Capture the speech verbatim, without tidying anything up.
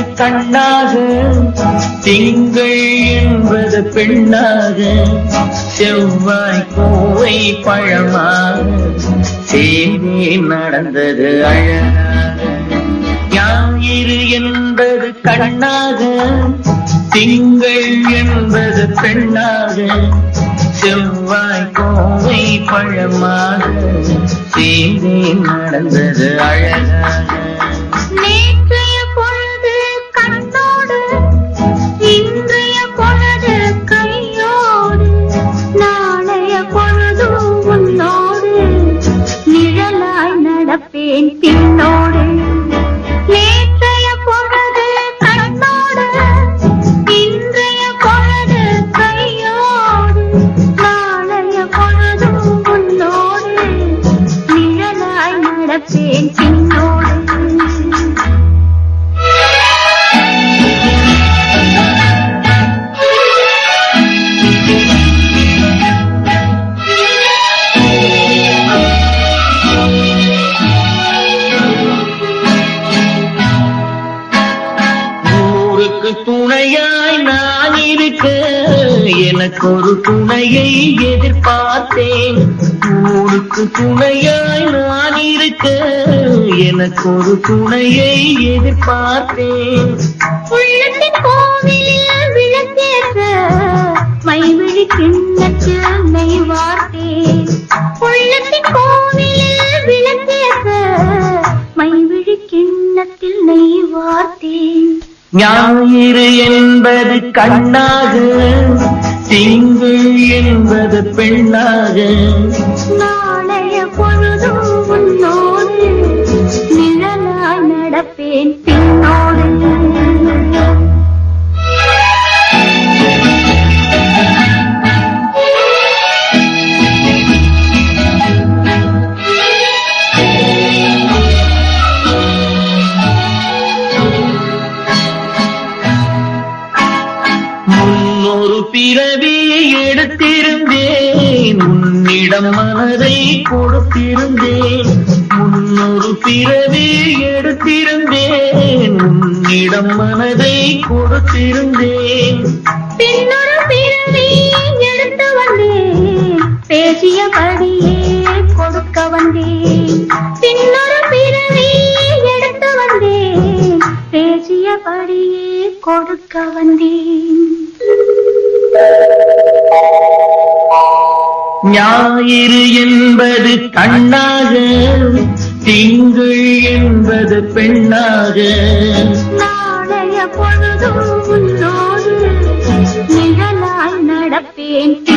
கண்ணாக, திங்கள் என்பது பெண்ணாக, செவ்வாய் கோவை பழமாக சேர்ந்தே நடந்தது அழகாக. ஞாயிறு என்பது கண்ணாக, திங்கள் என்பது பெண்ணாக, செவ்வாய் கோவை பழமாக சேர்ந்தே நடந்தது அழகாக. நேற்றைய பொழுது கண்ணோடு, இன்றைய பொழுது கையோடு, நாளைய பொழுது உன்னோடு, நிழலாய் நடப்பேன் பின்னோடு. நேற்றைய பொழுது கண்ணோடு, இன்றைய பொழுது கையோடு, நாளைய பொழுது உன்னோடு, நிழலாய் நடப்பேன் பின்னோடு. துணையாய் நான் இருக்க எனக்கு ஒரு துணையை எதிர்பார்த்தேன். ஊருக்கு துணையாய் நான் இருக்க எனக்கு ஒரு துணையை எதிர்பார்த்தேன். உள்ளத்தின் கோவிலில் விளக்கேற்ற மைவிழி கிண்ணத்தில் நெய் வார்த்தேன். உள்ளத்தின் கோவிலில் விளக்கேற்ற மைவிழி கிண்ணத்தில் நெய் வார்த்தேன். ஞாயிறு என்பது கண்ணாக, திங்கள் என்பது பெண்ணாக, நாளைய பொழுது உன்னோடு, நிழலாய் நடப்பேன் பின்னோடு. முன்னொரு பிறவி எடுத்திருந்தேன், உன்னிடம் மனதை கொடுத்திருந்தேன். முன்னொரு பிறவி எடுத்திருந்தேன், உன்னிடம் மனதை கொடுத்திருந்தேன். பின்னொரு பிறவி எடுத்து வந்தேன், பேசியபடியே கொடுக்க வந்தேன். பின்னொரு பிறவி எடுத்து வந்தேன், பேசியபடியே கொடுக்க வந்தேன். ஞாயிறு என்பது கண்ணாக, திங்கள் என்பது பெண்ணாக, நாளைய பொழுது உன்னோடு, நிழலாய் நடப்பேன்.